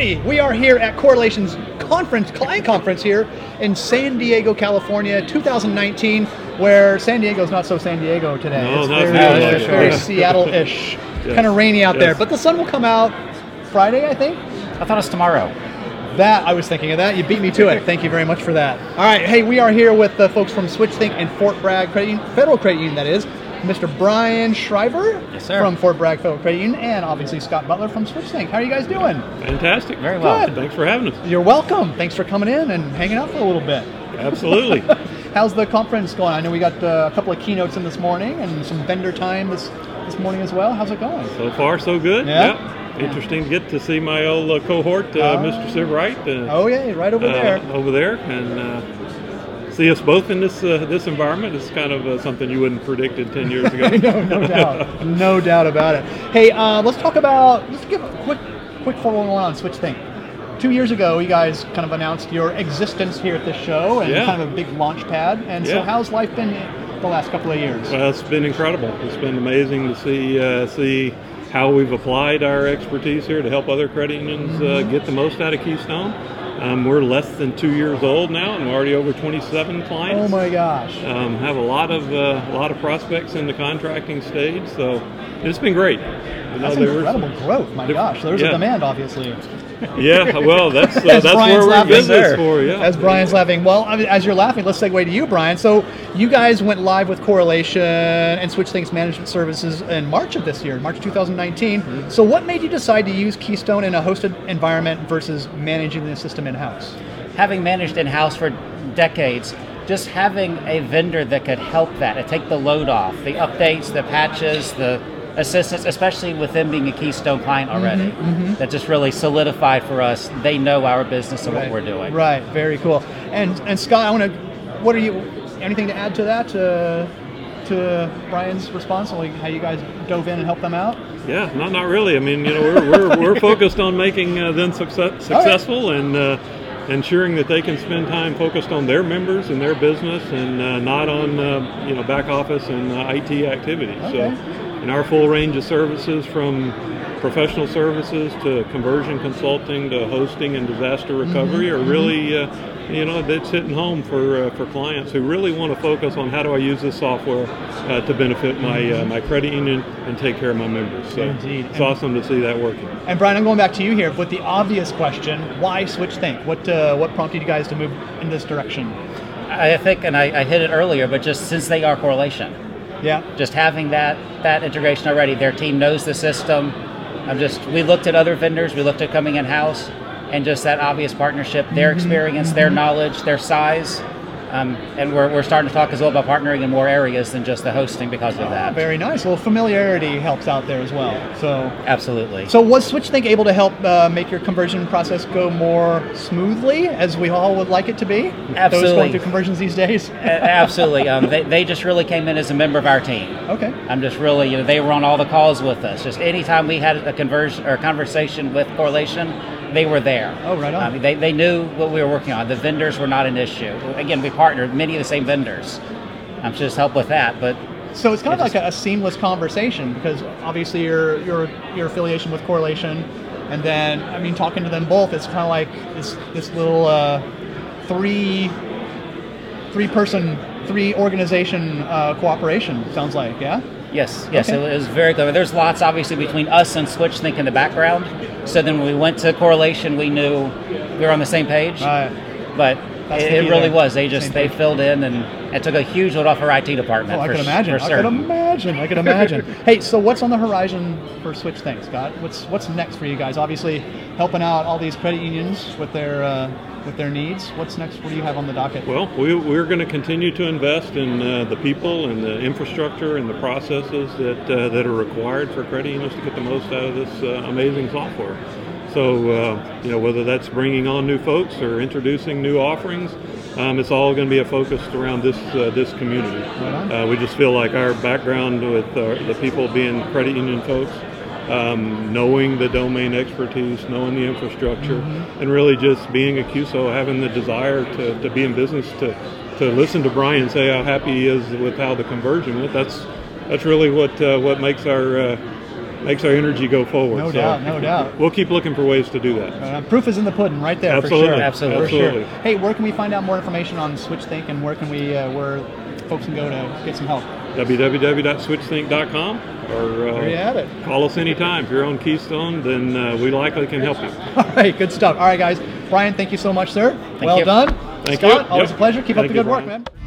Hey, we are here at Correlation's client conference here in San Diego, California, 2019, where San Diego's not so San Diego today. No, it's not very Seattle-ish, Yes. kind of rainy out there. Yes. But the sun will come out Friday, I think. I thought it was tomorrow. That, I was thinking of that. You beat me to it. Thank you very much for that. All right, hey, we are here with the folks from SwitchThink and Fort Bragg Credit Union, Federal Credit Union, that is. Mr. Brian Shriver Yes, sir. from Fort Bragg Federal Credit Union, and obviously Scott Butler from SwitchThink. How are you guys doing? Fantastic. Very well. Good. Thanks for having us. You're welcome. Thanks for coming in and hanging out for a little bit. Absolutely. How's the conference going? I know we got a couple of keynotes in this morning and some vendor time this morning as well. How's it going? So far, so good. Yeah. Yep. Interesting to get to see my old cohort, Mr. Sid Wright. Oh yeah, right over there. Over there, and see us both in this environment. It's kind of something you wouldn't predicted 10 years ago. No doubt. No doubt about it. Hey, let's talk about, let's give a quick follow on SwitchThink. 2 years ago, you guys kind of announced your existence here at this show and kind of a big launch pad. And so how's life been the last couple of years? Well, it's been incredible. It's been amazing to see how we've applied our expertise here to help other credit unions get the most out of Keystone. We're less than 2 years old now, and we're already over 27 clients. Oh my gosh! Have a lot of prospects in the contracting stage, so it's been great. That's incredible growth. My gosh, there's a demand, obviously. Yeah, well, that's where we're in business for. Yeah. As Brian's laughing, well, I mean, as you're laughing, let's segue to you, Brian. So you guys went live with Correlation and SwitchThink's management services in March of this year, March 2019. Mm-hmm. So what made you decide to use Keystone in a hosted environment versus managing the system in-house? Having managed in-house for decades, just having a vendor that could help that, and take the load off, the updates, the patches, the assistance, especially with them being a Keystone client already. That just really solidified for us. They know our business and what we're doing. Right, very cool. And Scott, anything to add to that, to Brian's response, like how you guys dove in and helped them out? Yeah, not really. I mean, we're focused on making them successful and ensuring that they can spend time focused on their members and their business and not on back office and IT activities. Okay. So, in our full range of services, from professional services to conversion consulting to hosting and disaster recovery, are really that's hitting home for clients who really want to focus on how do I use this software to benefit my credit union and take care of my members. So Indeed. It's awesome to see that working. And Brian, I'm going back to you here with the obvious question: why SwitchThink? What prompted you guys to move in this direction? I think, and I hit it earlier, but just since they are Correlation. Yeah. Just having that integration already, their team knows the system. We looked at other vendors, we looked at coming in-house, and just that obvious partnership, their experience, their knowledge, their size. And we're starting to talk as well about partnering in more areas than just the hosting because of that. Very nice. Well, familiarity helps out there as well. So absolutely. So was SwitchThink able to help make your conversion process go more smoothly, as we all would like it to be? Absolutely. Those going through conversions these days. Absolutely. They just really came in as a member of our team. Okay. I'm just really, they were on all the calls with us. Just anytime we had a conversion or a conversation with Correlation, they were there. Oh, right on. They knew what we were working on. The vendors were not an issue. Again, we partnered many of the same vendors. I'm just help with that, but. So it's kind of like a seamless conversation, because obviously your affiliation with Correlation, and then talking to them both, it's kind of like this little three organization cooperation. Sounds like, yeah. Yes, Okay. It was very clever. There's lots, obviously, between us and SwitchThink in the background. So then when we went to Correlation, we knew we were on the same page. Right. But it really was. They filled in and took a huge load off our IT department. Oh, I could imagine. I could imagine. Hey, so what's on the horizon for SwitchThink, Scott? What's next for you guys? Obviously, helping out all these credit unions with their needs. What's next? What do you have on the docket? Well, we're going to continue to invest in the people and the infrastructure and the processes that are required for credit unions to get the most out of this amazing software. So, whether that's bringing on new folks or introducing new offerings, it's all going to be a focus around this community. Right on. We just feel like our background with the people being credit union folks, knowing the domain expertise, knowing the infrastructure, and really just being a QSO, having the desire to be in business, to listen to Brian say how happy he is with how the conversion went. That's really what makes our makes our energy go forward. No doubt, no doubt. We'll keep looking for ways to do that. Proof is in the pudding, right there. Absolutely, for sure. Absolutely. For sure. absolutely. Hey, where can we find out more information on SwitchThink, and where can we, where folks can go to get some help? www.switchthink.com, or There you have it. call us anytime. If you're on Keystone, then we likely can help you. All right, good stuff. All right, guys. Brian, thank you so much, sir. Well you. done. Thank Scott, you. always Yep. a pleasure. Keep up Thank the you, good work, Brian. man.